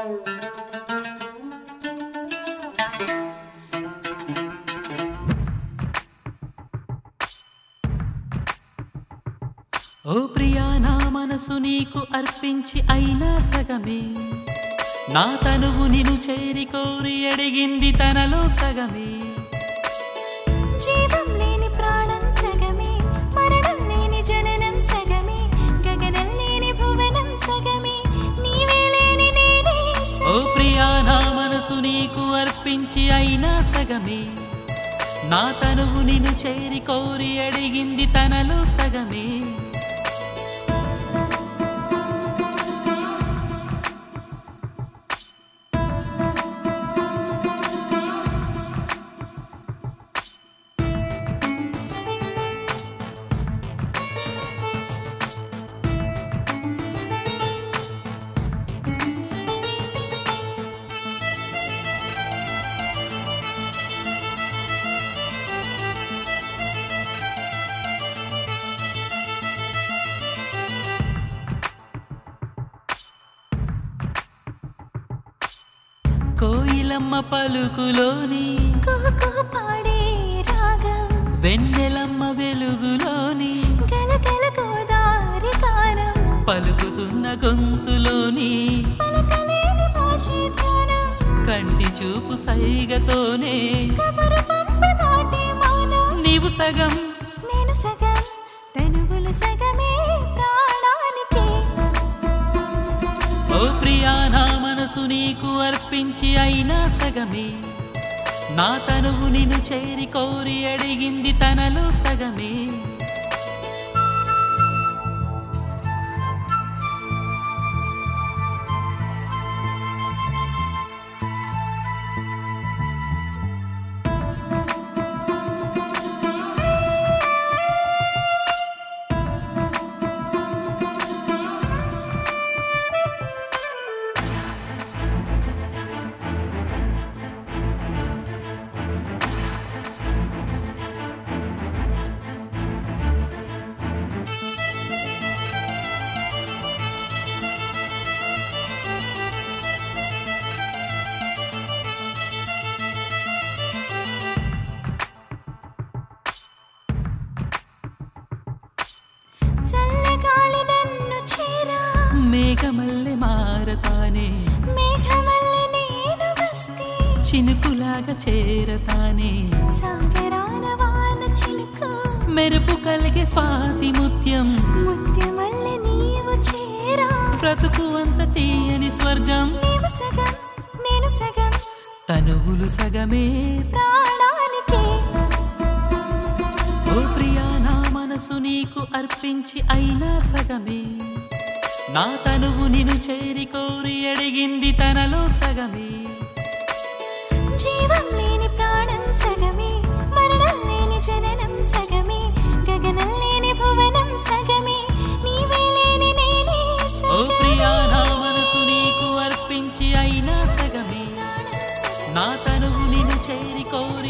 ఓ ప్రియా నా మనసు నీకు అర్పించి అయినా సగమే, నా తనువు నిను చేరి కోరి అడిగింది తనలో సగమే. జీవం లేని ప్రాణం సగమే, మరణం లేని జననం సగమే, గగనం లేని భువనం సగమే, నీవే లేని నేనే సగమే. ఓ ప్రియా నా మనసు నీకు అర్పించి అయినా సగమే, నా తనువు నిను చేరి కోరి అడిగింది తనలో సగమే. కోయిలమ్మ పలుకులోని కుహుకుహు పాడే రాగం, వెన్నెలమ్మ వెలుగులోని గలగల గోదారి గానం, పలుకుతున్న గొంతులోని పలకలేని భాషే ధ్యానం, కంటి చూపు సైగతోనే కబురు పంపే మాటే మౌనం. నీవు సగం నేను సగం, తనువులు సగమే ప్రాణానికి. ఓ ప్రియా నా మనసు నీకు అర్పించి అయినా సగమే, నా తనువు నిను చేరి కోరి అడిగింది తనలో సగమే. చల్లగాలి నన్ను చేరా, మేఘమల్లె మారతానే, మేఘమల్లె నేను వస్తే, చినుకులాగా చేరతానే, సాగరాన వాన చినుకు, మెరుపు కలిగే స్వాతి ముత్యం, ముత్యమల్లె నీవు చేరా. బ్రతుకు అంత తీయని స్వర్గం, నీవు సగం, నేను సగం, తనువులు సగమే ప్రాణానికి. ఓ ప్రియా నా మనసు నీకు అర్పించి అయినా సగమే, నా తనువు నిను చేరి కోరి అడిగింది తనలో సగమే. జీవం లేని ప్రాణం సగమే, మరణం లేని జననం సగమే, గగనం లేని భువనం సగమే, నీవే లేని నేనే ఓ సగమే. ప్రియా నా మనసు నీకు అర్పించి అయినా సగమే, నా తనువు నిను చేరి కోరి